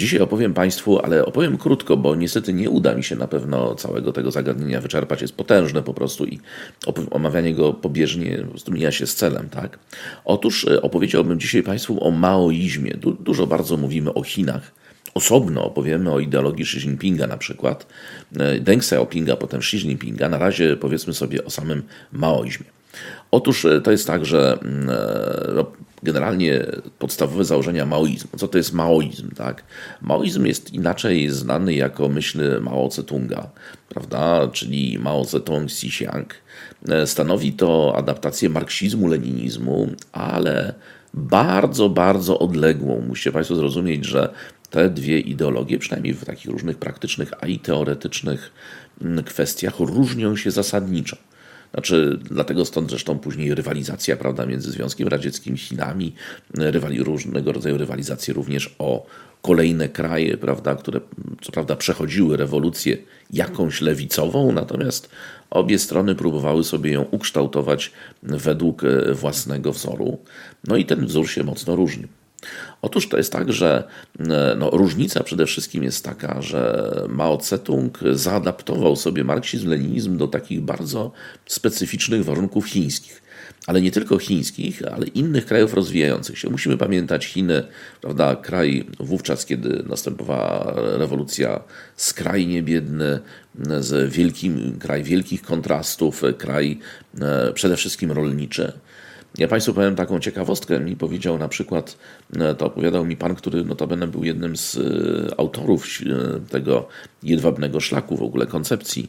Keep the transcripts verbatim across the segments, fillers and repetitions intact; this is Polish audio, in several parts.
Dzisiaj opowiem Państwu, ale opowiem krótko, bo niestety nie uda mi się na pewno całego tego zagadnienia wyczerpać. Jest potężne po prostu i omawianie go pobieżnie po prostu mija się z celem. Tak? Otóż opowiedziałbym dzisiaj Państwu o maoizmie. Du- dużo bardzo mówimy o Chinach. Osobno opowiemy o ideologii Xi Jinpinga na przykład, Deng Xiaopinga, potem Xi Jinpinga. Na razie powiedzmy sobie o samym maoizmie. Otóż to jest tak, że no, generalnie podstawowe założenia maoizmu. Co to jest maoizm? Tak? Maoizm jest inaczej znany jako myśl Mao Tse-tunga, prawda? Czyli Mao Zedong Xixiang. Stanowi to adaptację marksizmu-leninizmu, ale bardzo, bardzo odległą. Musicie Państwo zrozumieć, że te dwie ideologie, przynajmniej w takich różnych praktycznych, a i teoretycznych kwestiach, różnią się zasadniczo. Znaczy, dlatego stąd zresztą później rywalizacja, prawda, między Związkiem Radzieckim i Chinami, rywali, różnego rodzaju rywalizacje również o kolejne kraje, prawda, które co prawda przechodziły rewolucję jakąś lewicową, natomiast obie strony próbowały sobie ją ukształtować według własnego wzoru. No i ten wzór się mocno różnił. Otóż to jest tak, że no, różnica przede wszystkim jest taka, że Mao Tse-tung zaadaptował sobie marksizm-leninizm do takich bardzo specyficznych warunków chińskich. Ale nie tylko chińskich, ale innych krajów rozwijających się. Musimy pamiętać Chiny, prawda, kraj wówczas, kiedy następowała rewolucja, skrajnie biedny, z wielkim, kraj wielkich kontrastów, kraj przede wszystkim rolniczy. Ja Państwu powiem taką ciekawostkę. Mi powiedział na przykład, to opowiadał mi pan, który notabene był jednym z autorów tego jedwabnego szlaku, w ogóle koncepcji,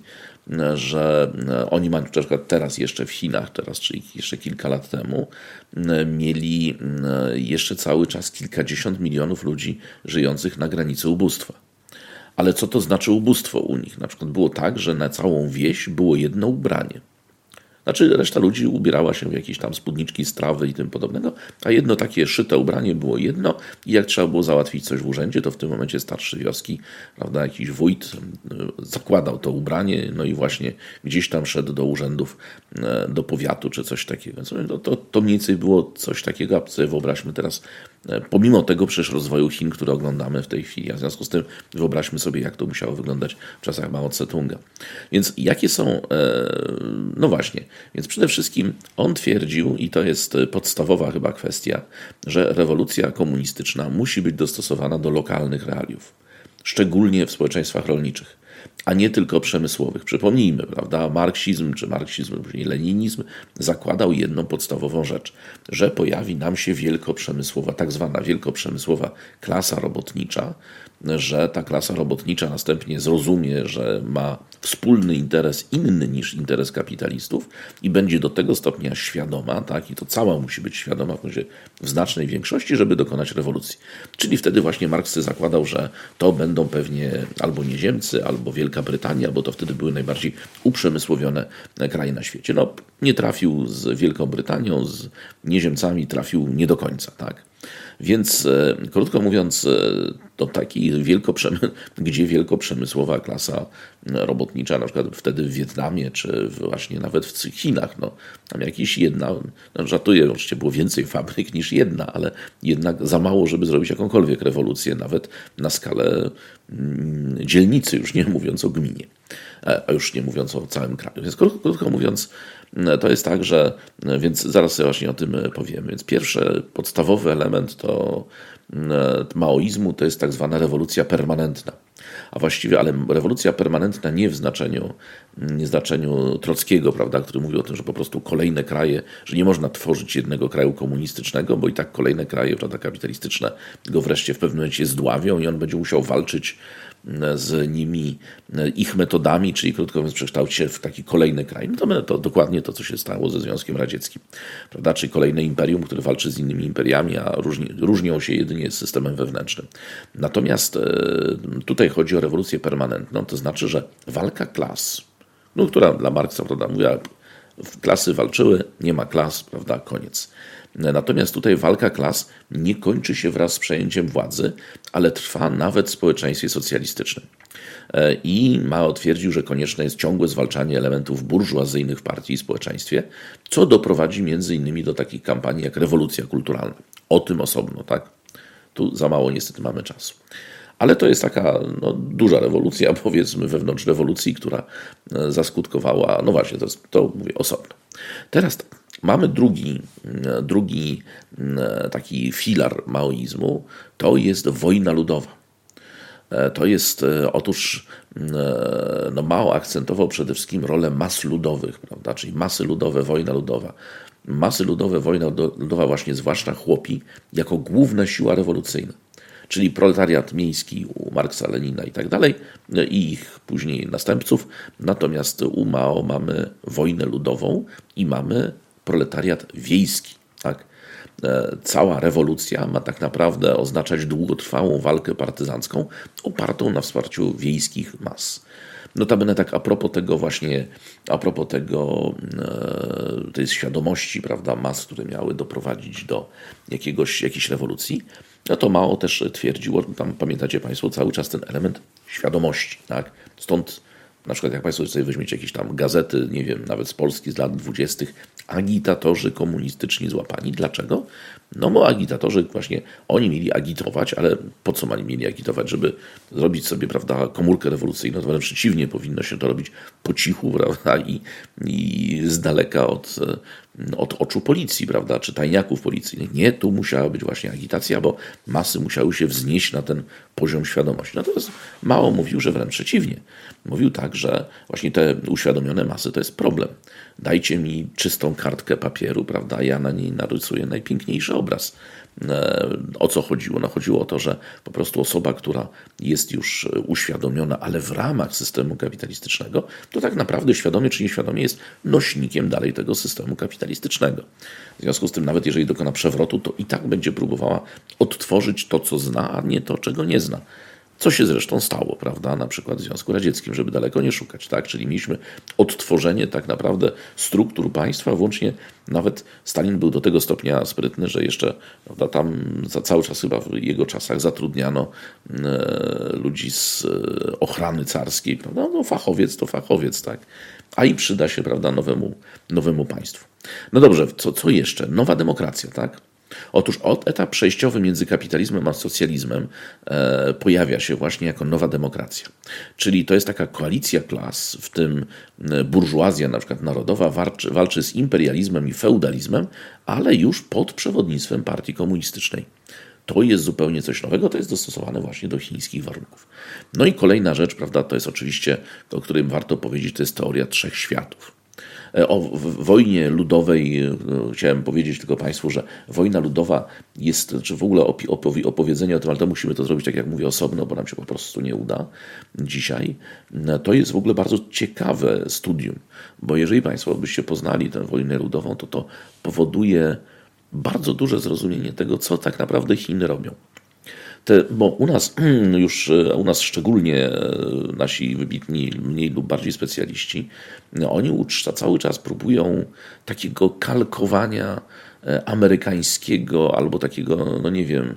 że oni mają na przykład teraz jeszcze w Chinach, teraz czyli jeszcze kilka lat temu, mieli jeszcze cały czas kilkadziesiąt milionów ludzi żyjących na granicy ubóstwa. Ale co to znaczy ubóstwo u nich? Na przykład było tak, że na całą wieś było jedno ubranie. Znaczy reszta ludzi ubierała się w jakieś tam spódniczki, strawy i tym podobnego, a jedno takie szyte ubranie było jedno i jak trzeba było załatwić coś w urzędzie, to w tym momencie starszy wioski, prawda, jakiś wójt zakładał to ubranie, no i właśnie gdzieś tam szedł do urzędów, do powiatu czy coś takiego. To, to, to mniej więcej było coś takiego, a sobie wyobraźmy teraz, pomimo tego przecież rozwoju Chin, które oglądamy w tej chwili, a w związku z tym wyobraźmy sobie, jak to musiało wyglądać w czasach Mao Tse-tunga. Więc jakie są, no właśnie, więc przede wszystkim on twierdził, i to jest podstawowa chyba kwestia, że rewolucja komunistyczna musi być dostosowana do lokalnych realiów, szczególnie w społeczeństwach rolniczych, a nie tylko przemysłowych. Przypomnijmy, prawda, marksizm czy marksizm, później leninizm zakładał jedną podstawową rzecz, że pojawi nam się wielkoprzemysłowa, tak zwana wielkoprzemysłowa klasa robotnicza, że ta klasa robotnicza następnie zrozumie, że ma wspólny interes inny niż interes kapitalistów i będzie do tego stopnia świadoma, tak, i to cała musi być świadoma w znacznej większości, żeby dokonać rewolucji. Czyli wtedy właśnie Marks zakładał, że to będą pewnie albo Nieziemcy, albo Wielka Brytania, bo to wtedy były najbardziej uprzemysłowione kraje na świecie. No, nie trafił z Wielką Brytanią, z Nieziemcami trafił nie do końca, tak. Więc krótko mówiąc, to taki wielkoprzemy- gdzie wielkoprzemysłowa klasa robotnicza, na przykład wtedy w Wietnamie, czy właśnie nawet w Chinach, no tam jakieś jedna, no żartuję, oczywiście było więcej fabryk niż jedna, ale jednak za mało, żeby zrobić jakąkolwiek rewolucję, nawet na skalę mm, dzielnicy, już nie mówiąc o gminie, a już nie mówiąc o całym kraju. Więc krótko, krótko mówiąc, to jest tak, że, więc zaraz sobie właśnie o tym powiem. Więc pierwszy podstawowy element to maoizmu to jest tak zwana rewolucja permanentna. A właściwie, ale rewolucja permanentna nie w znaczeniu, nie w znaczeniu Trockiego, prawda, który mówił o tym, że po prostu kolejne kraje, że nie można tworzyć jednego kraju komunistycznego, bo i tak kolejne kraje, prawda, kapitalistyczne go wreszcie w pewnym momencie zdławią i on będzie musiał walczyć z nimi, ich metodami, czyli krótko mówiąc przekształcić się w taki kolejny kraj. No to, to dokładnie to, co się stało ze Związkiem Radzieckim, prawda, czyli kolejne imperium, które walczy z innymi imperiami, a różni, różnią się jedynie z systemem wewnętrznym. Natomiast tutaj chodzi o rewolucję permanentną, to znaczy, że walka klas, no, która dla Marksa, prawda, mówiła, klasy walczyły, nie ma klas, prawda, koniec. Natomiast tutaj walka klas nie kończy się wraz z przejęciem władzy, ale trwa nawet w społeczeństwie socjalistycznym. I Mao twierdził, że konieczne jest ciągłe zwalczanie elementów burżuazyjnych w partii i społeczeństwie, co doprowadzi między innymi do takich kampanii jak rewolucja kulturalna. O tym osobno, tak? Tu za mało niestety mamy czasu. Ale to jest taka no, duża rewolucja, powiedzmy, wewnątrz rewolucji, która zaskutkowała, no właśnie, to, jest, to mówię osobno. Teraz tak, mamy drugi, drugi taki filar maoizmu, to jest wojna ludowa. To jest, otóż no, Mao akcentował przede wszystkim rolę mas ludowych, prawda? Czyli masy ludowe, wojna ludowa. Masy ludowe, wojna ludowa właśnie zwłaszcza chłopi, jako główna siła rewolucyjna. Czyli proletariat miejski u Marksa, Lenina i tak dalej, i ich później następców. Natomiast u Mao mamy wojnę ludową i mamy proletariat wiejski. Tak? Cała rewolucja ma tak naprawdę oznaczać długotrwałą walkę partyzancką opartą na wsparciu wiejskich mas. Notabene tak a propos tego właśnie, a propos tego, tej świadomości, prawda, mas, które miały doprowadzić do jakiegoś, jakiejś rewolucji, no to Mao też twierdziło, tam pamiętacie Państwo cały czas ten element świadomości, tak? Stąd na przykład jak Państwo sobie weźmiecie jakieś tam gazety, nie wiem, nawet z Polski z lat dwudziestych, agitatorzy komunistyczni złapani. Dlaczego? No bo agitatorzy właśnie, oni mieli agitować, ale po co oni mieli agitować? Żeby zrobić sobie, prawda, komórkę rewolucyjną, to wręcz przeciwnie, powinno się to robić po cichu, prawda, i, i z daleka od, od oczu policji, prawda, czy tajniaków policyjnych. Nie, tu musiała być właśnie agitacja, bo masy musiały się wznieść na ten poziom świadomości. Natomiast Mao mówił, że wręcz przeciwnie. Mówił tak, że właśnie te uświadomione masy to jest problem. Dajcie mi czystą kartkę papieru, prawda, ja na niej narysuję najpiękniejszy obraz. O co chodziło? No chodziło o to, że po prostu osoba, która jest już uświadomiona, ale w ramach systemu kapitalistycznego, to tak naprawdę świadomie czy nieświadomie jest nośnikiem dalej tego systemu kapitalistycznego. W związku z tym, nawet jeżeli dokona przewrotu, to i tak będzie próbowała odtworzyć to, co zna, a nie to, czego nie zna. Co się zresztą stało, prawda, na przykład w Związku Radzieckim, żeby daleko nie szukać, tak? Czyli mieliśmy odtworzenie tak naprawdę struktur państwa, włącznie nawet Stalin był do tego stopnia sprytny, że jeszcze, prawda, tam za cały czas chyba w jego czasach zatrudniano e, ludzi z e, ochrany carskiej, prawda, no fachowiec to fachowiec, tak? A i przyda się, prawda, nowemu, nowemu państwu. No dobrze, co, co jeszcze? Nowa demokracja, tak? Otóż etap przejściowy między kapitalizmem a socjalizmem e, pojawia się właśnie jako nowa demokracja. Czyli to jest taka koalicja klas, w tym burżuazja na przykład narodowa walczy, walczy z imperializmem i feudalizmem, ale już pod przewodnictwem partii komunistycznej. To jest zupełnie coś nowego, to jest dostosowane właśnie do chińskich warunków. No i kolejna rzecz, prawda, to jest oczywiście, o którym warto powiedzieć, to jest teoria trzech światów. O wojnie ludowej chciałem powiedzieć tylko Państwu, że wojna ludowa jest, czy w ogóle opowiedzenie o tym, ale to musimy to zrobić, tak jak mówię, osobno, bo nam się po prostu nie uda dzisiaj. To jest w ogóle bardzo ciekawe studium, bo jeżeli Państwo byście poznali tę wojnę ludową, to to powoduje bardzo duże zrozumienie tego, co tak naprawdę Chiny robią. Te, bo u nas już, u nas szczególnie nasi wybitni, mniej lub bardziej specjaliści, no oni cały czas próbują takiego kalkowania amerykańskiego albo takiego, no nie wiem,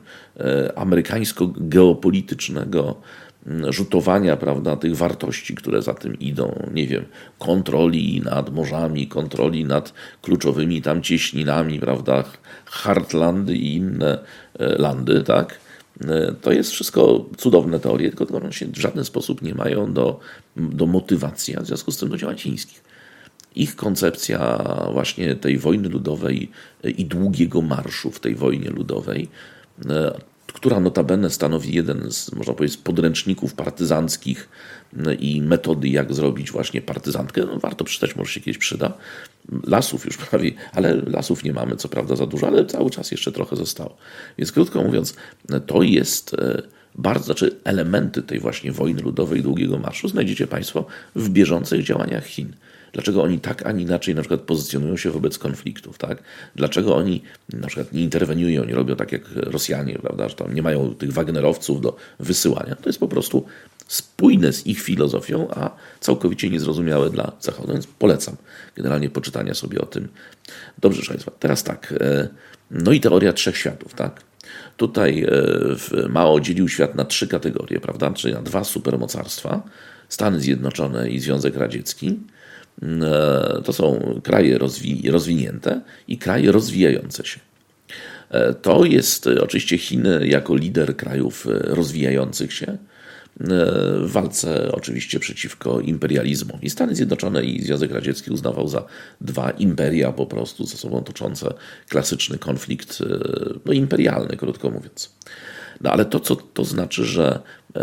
amerykańsko-geopolitycznego rzutowania, prawda, tych wartości, które za tym idą, nie wiem, kontroli nad morzami, kontroli nad kluczowymi tam cieśninami, prawda, Heartlandy i inne landy, tak? To jest wszystko cudowne teorie, tylko one się w żaden sposób nie mają do, do motywacji, a w związku z tym do działań chińskich. Ich koncepcja właśnie tej wojny ludowej i długiego marszu w tej wojnie ludowej, która notabene stanowi jeden z, można powiedzieć, podręczników partyzanckich i metody, jak zrobić właśnie partyzantkę. No, warto przeczytać, może się kiedyś przyda. Lasów już prawie, ale lasów nie mamy, co prawda za dużo, ale cały czas jeszcze trochę zostało. Więc krótko mówiąc, to jest bardzo, znaczy elementy tej właśnie wojny ludowej i długiego marszu znajdziecie Państwo w bieżących działaniach Chin. Dlaczego oni tak, a nie inaczej na przykład pozycjonują się wobec konfliktów, tak? Dlaczego oni na przykład nie interweniują, nie robią tak jak Rosjanie, prawda? Że tam nie mają tych Wagnerowców do wysyłania. To jest po prostu spójne z ich filozofią, a całkowicie niezrozumiałe dla Zachodu, więc polecam generalnie poczytania sobie o tym. Dobrze, proszę Państwa, teraz tak, no i teoria trzech światów, tak? Tutaj Mao dzielił świat na trzy kategorie, prawda? Czyli na dwa supermocarstwa, Stany Zjednoczone i Związek Radziecki. To są kraje rozwi- rozwinięte i kraje rozwijające się. To jest oczywiście Chiny jako lider krajów rozwijających się w walce oczywiście przeciwko imperializmowi. Stany Zjednoczone i Związek Radziecki uznawał za dwa imperia po prostu ze sobą toczące klasyczny konflikt no, imperialny, krótko mówiąc. No ale to, co to znaczy, że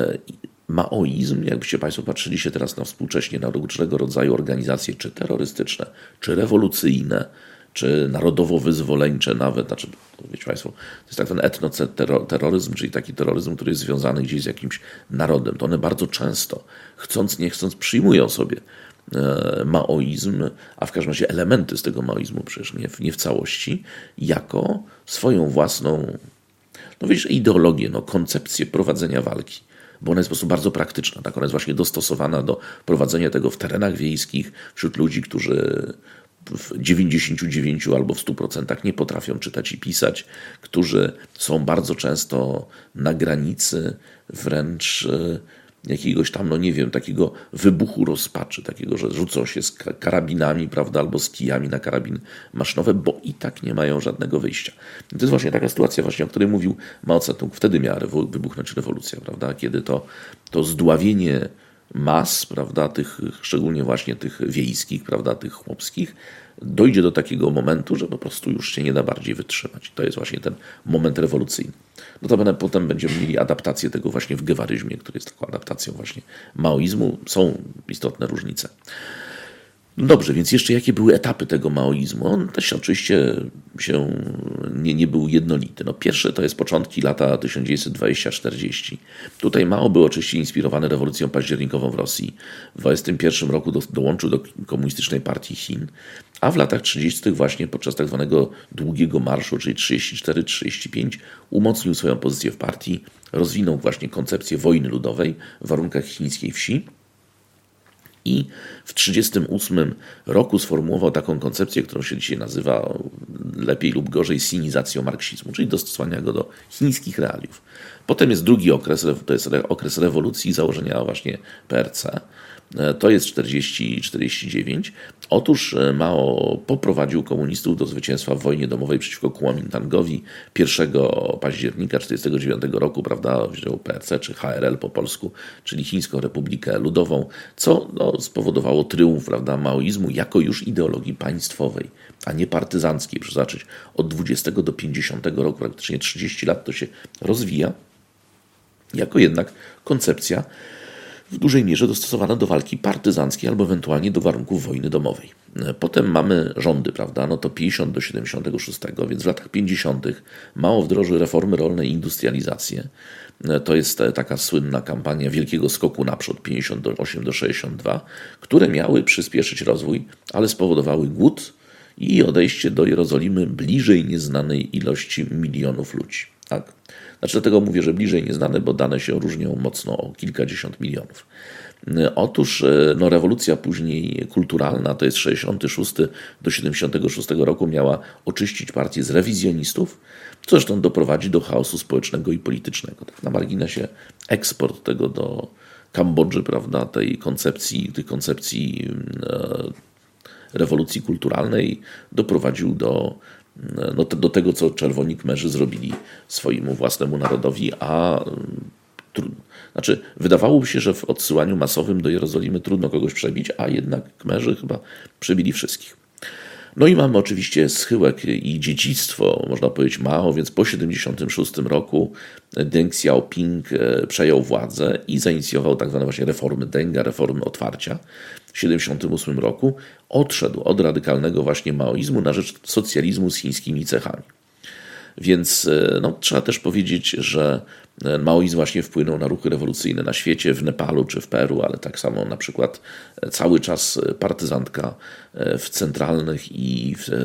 maoizm, jakbyście Państwo patrzyli się teraz na współcześnie na różnego rodzaju organizacje, czy terrorystyczne, czy rewolucyjne, czy narodowo-wyzwoleńcze nawet, znaczy, wiecie Państwo, to jest tak ten etnoterroryzm, czyli taki terroryzm, który jest związany gdzieś z jakimś narodem. To one bardzo często, chcąc nie chcąc, przyjmują sobie maoizm, a w każdym razie elementy z tego maoizmu, przecież nie w, nie w całości, jako swoją własną, no wiesz, ideologię, no, koncepcję prowadzenia walki. Bo ona jest po prostu bardzo praktyczna. Tak? Ona jest właśnie dostosowana do prowadzenia tego w terenach wiejskich, wśród ludzi, którzy w dziewięćdziesięciu dziewięciu albo w stu procentach nie potrafią czytać i pisać, którzy są bardzo często na granicy wręcz jakiegoś tam, no nie wiem, takiego wybuchu rozpaczy, takiego, że rzucą się z karabinami, prawda, albo z kijami na karabiny maszynowe, bo i tak nie mają żadnego wyjścia. I to jest właśnie taka sytuacja, właśnie, o której mówił Mao Tse-tung. Wtedy miała rewo- wybuchnąć rewolucja, prawda, kiedy to, to zdławienie mas, prawda, tych, szczególnie właśnie tych wiejskich, prawda, tych chłopskich, dojdzie do takiego momentu, że po prostu już się nie da bardziej wytrzymać. To jest właśnie ten moment rewolucyjny. Notabene potem będziemy mieli adaptację tego właśnie w gewaryzmie, który jest taką adaptacją właśnie maoizmu. Są istotne różnice. No dobrze, więc jeszcze jakie były etapy tego maoizmu? On też oczywiście się nie, nie był jednolity. No pierwsze to jest początki lata tysiąc dziewięćset dwadzieścia czterdzieści. Tutaj Mao był oczywiście inspirowany rewolucją październikową w Rosji. W dwudziestym pierwszym roku do, dołączył do Komunistycznej Partii Chin, a w latach trzydziestych właśnie podczas tak zwanego długiego marszu, czyli trzydzieści cztery trzydzieści pięć, umocnił swoją pozycję w partii, rozwinął właśnie koncepcję wojny ludowej w warunkach chińskiej wsi. I w tysiąc dziewięćset trzydziestym ósmym roku sformułował taką koncepcję, którą się dzisiaj nazywa lepiej lub gorzej sinizacją marksizmu, czyli dostosowania go do chińskich realiów. Potem jest drugi okres, to jest okres rewolucji, założenia właśnie P R C. To jest czterdzieści czterdzieści dziewięć. Otóż Mao poprowadził komunistów do zwycięstwa w wojnie domowej przeciwko Kuomintangowi pierwszego października tysiąc dziewięćset czterdziestego dziewiątego roku, prawda, wziął P R C czy H R L po polsku, czyli Chińską Republikę Ludową, co no, spowodowało tryumf, prawda, maoizmu jako już ideologii państwowej, a nie partyzanckiej. Proszę zobaczyć, od dwudziestego do pięćdziesiątego roku, praktycznie trzydzieści lat to się rozwija, jako jednak koncepcja w dużej mierze dostosowana do walki partyzanckiej albo ewentualnie do warunków wojny domowej. Potem mamy rządy, prawda, no to pięćdziesiąt do siedemdziesiątego szóstego, więc w latach pięćdziesiątych Mao wdrożył reformy rolne i industrializację. To jest taka słynna kampania wielkiego skoku naprzód, pięćdziesiąt osiem do sześćdziesiąt dwa, które miały przyspieszyć rozwój, ale spowodowały głód i odejście do Jerozolimy bliżej nieznanej ilości milionów ludzi. Tak? Znaczy dlatego mówię, że bliżej nieznane, bo dane się różnią mocno o kilkadziesiąt milionów. Otóż no, rewolucja później kulturalna, to jest sześćdziesiąty szósty do siedemdziesiątego szóstego roku, miała oczyścić partię z rewizjonistów, co zresztą doprowadzi do chaosu społecznego i politycznego. Tak na marginesie eksport tego do Kambodży, prawda, tej koncepcji, tej koncepcji e, rewolucji kulturalnej doprowadził do No, do tego, co czerwoni Kmerzy zrobili swojemu własnemu narodowi, a znaczy wydawałoby się, że w odsyłaniu masowym do Jerozolimy trudno kogoś przebić, a jednak Kmerzy chyba przebili wszystkich. No i mamy oczywiście schyłek i dziedzictwo, można powiedzieć Mao, więc po siedemdziesiątym szóstym roku Deng Xiaoping przejął władzę i zainicjował tak zwane właśnie reformy Denga, reformy otwarcia. W siedemdziesiątym ósmym roku odszedł od radykalnego właśnie maoizmu na rzecz socjalizmu z chińskimi cechami. Więc no, trzeba też powiedzieć, że maoizm właśnie wpłynął na ruchy rewolucyjne na świecie, w Nepalu czy w Peru, ale tak samo na przykład cały czas partyzantka w centralnych i w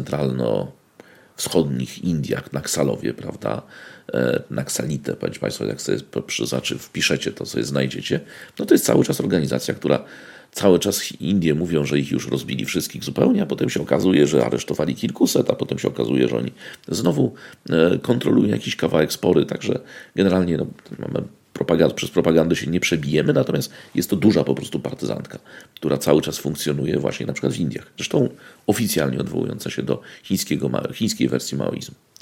centralno-wschodnich Indiach, Naksalowie, prawda, Naksalite, powiedzcie Państwo, jak sobie wpiszecie to, sobie znajdziecie, no to jest cały czas organizacja, która cały czas Indie mówią, że ich już rozbili wszystkich zupełnie, a potem się okazuje, że aresztowali kilkuset, a potem się okazuje, że oni znowu kontrolują jakiś kawałek spory, także generalnie no, mamy propagand- przez propagandę się nie przebijemy, natomiast jest to duża po prostu partyzantka, która cały czas funkcjonuje właśnie na przykład w Indiach, zresztą oficjalnie odwołująca się do chińskiego, chińskiej wersji maoizmu.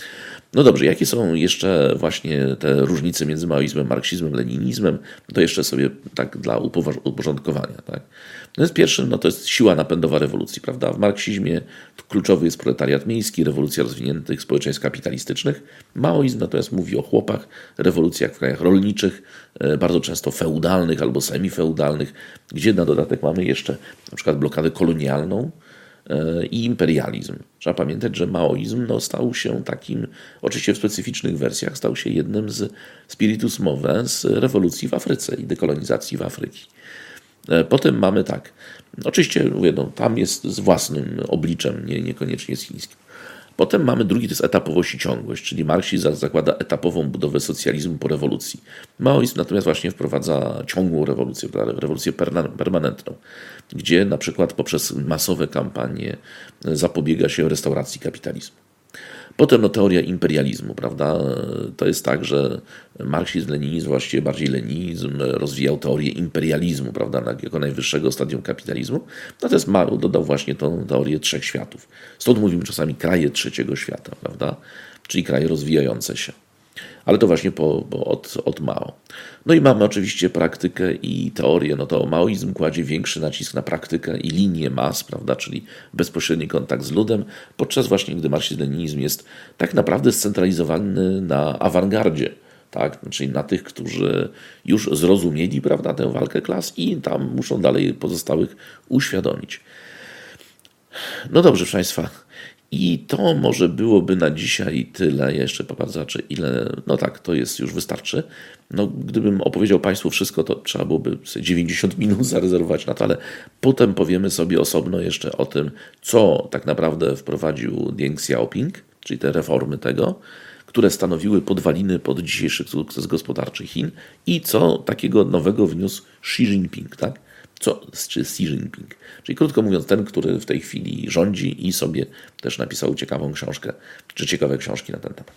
No dobrze, jakie są jeszcze właśnie te różnice między maoizmem, marksizmem, leninizmem? To jeszcze sobie tak dla uporządkowania. Tak? No jest pierwszym, no to jest siła napędowa rewolucji, prawda? W marksizmie kluczowy jest proletariat miejski, rewolucja rozwiniętych społeczeństw kapitalistycznych. Maoizm natomiast mówi o chłopach, rewolucjach w krajach rolniczych, bardzo często feudalnych albo semifeudalnych, gdzie na dodatek mamy jeszcze na przykład blokadę kolonialną i imperializm. Trzeba pamiętać, że maoizm no, stał się takim, oczywiście w specyficznych wersjach, stał się jednym z spiritus move z rewolucji w Afryce i dekolonizacji w Afryki. Potem mamy tak, oczywiście mówię, no, tam jest z własnym obliczem, nie, niekoniecznie z chińskim. Potem mamy drugi, to jest etapowość i ciągłość, czyli marksizm zakłada etapową budowę socjalizmu po rewolucji. Maoizm natomiast właśnie wprowadza ciągłą rewolucję, rewolucję permanentną, gdzie na przykład poprzez masowe kampanie zapobiega się restauracji kapitalizmu. Potem no, teoria imperializmu, prawda? To jest tak, że marksizm, leninizm, właściwie bardziej leninizm rozwijał teorię imperializmu, prawda, jako najwyższego stadium kapitalizmu. Natomiast Mao dodał właśnie tą teorię trzech światów. Stąd mówimy czasami kraje trzeciego świata, prawda? Czyli kraje rozwijające się. Ale to właśnie po, po od, od Mao. No i mamy oczywiście praktykę i teorię. No to maoizm kładzie większy nacisk na praktykę i linię mas, prawda, czyli bezpośredni kontakt z ludem, podczas właśnie gdy marksizm-leninizm jest tak naprawdę scentralizowany na awangardzie, tak, czyli na tych, którzy już zrozumieli, prawda, tę walkę klas i tam muszą dalej pozostałych uświadomić. No dobrze, proszę Państwa. I to może byłoby na dzisiaj tyle. Ja jeszcze popatrzę, ile... No tak, to jest już wystarczy. No, gdybym opowiedział Państwu wszystko, to trzeba byłoby dziewięćdziesiąt minut zarezerwować na to, ale potem powiemy sobie osobno jeszcze o tym, co tak naprawdę wprowadził Deng Xiaoping, czyli te reformy tego, które stanowiły podwaliny pod dzisiejszy sukces gospodarczy Chin i co takiego nowego wniósł Xi Jinping, tak? Co, czy Xi Jinping. Czyli krótko mówiąc, ten, który w tej chwili rządzi i sobie też napisał ciekawą książkę, czy ciekawe książki na ten temat.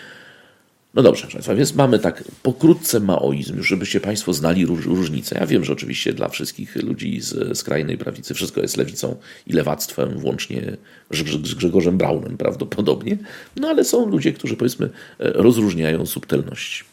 No dobrze, proszę Państwa, więc mamy tak pokrótce maoizm, już żebyście Państwo znali róż, różnice. Ja wiem, że oczywiście dla wszystkich ludzi z skrajnej prawicy wszystko jest lewicą i lewactwem, włącznie z Grzegorzem Braunem prawdopodobnie, no ale są ludzie, którzy powiedzmy rozróżniają subtelności.